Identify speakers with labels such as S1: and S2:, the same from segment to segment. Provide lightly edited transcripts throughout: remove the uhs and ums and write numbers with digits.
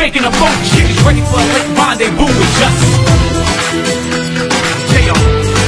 S1: faking a funk shit is ready for a late rendezvous with just J.O.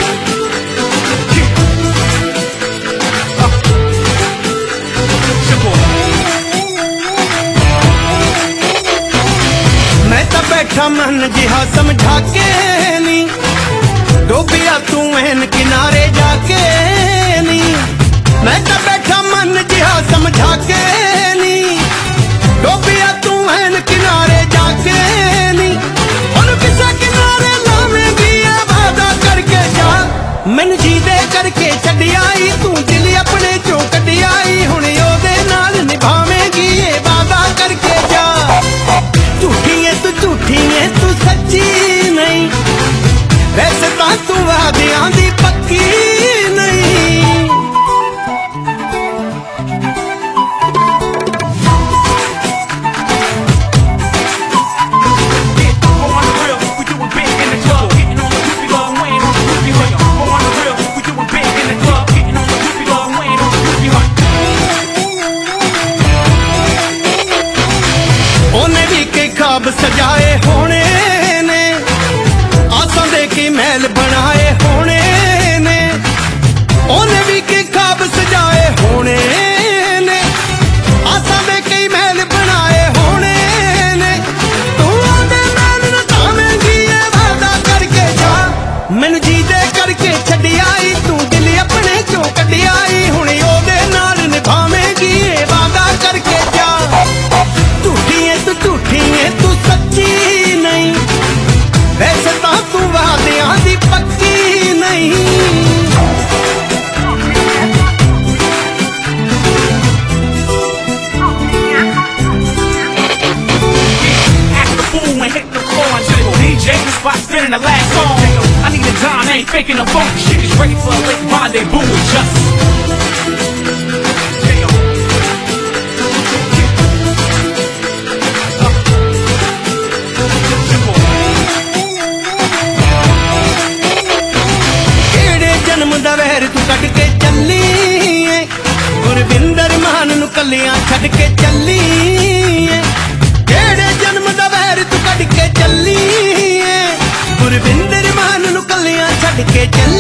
S2: मैं तो बैठा मन जिहा समझा के नी डोबिया तू एन किनारे जाके नी मैं तो बैठा मन जिहा समझा के नी डोबिया तू एन किनारे जाके नी और किसा किनारे लावेंगी ये वादा करके जा मैनू जी दे करके छड्डी आई तू दिल अपने चों कड्डी आई हुण ओदे नाल निभावेंगी ये वादा करके जा झूठी है तू सच्ची नहीं वैसे तो तू वादियां दी पक्की नहीं ओने भी कई ख्वाब सजाए होने ने आसां दे की महल बनाए होने ने ओने भी कई ख्वाब सजाए होने ने आसां दे कई महल बनाए होने ने तू आंदे महल न तावेंगी ये वादा करके जा मैनू जी दे करके छड्डी आई तू दिल अपने चों कड्डी आई हुण ओदे नाल निभावेंगी ये वादा करके जा झूठी है तू सच्ची नहीं वैसे तो तू वादियां दी पक्की नहीं
S1: DJ, the spot spinning the last song. I need a time, I ain't faking a funk shit is ready for a late rendezvous with just J.O.
S2: केड़े जन्म दा वैर तू कट के चली गुरविंदर मान नू कलियां छड्ड के चली केड़े जन्म दा वैर तू कट के चली गुरविंदर मान नू कलियां छड्ड के चली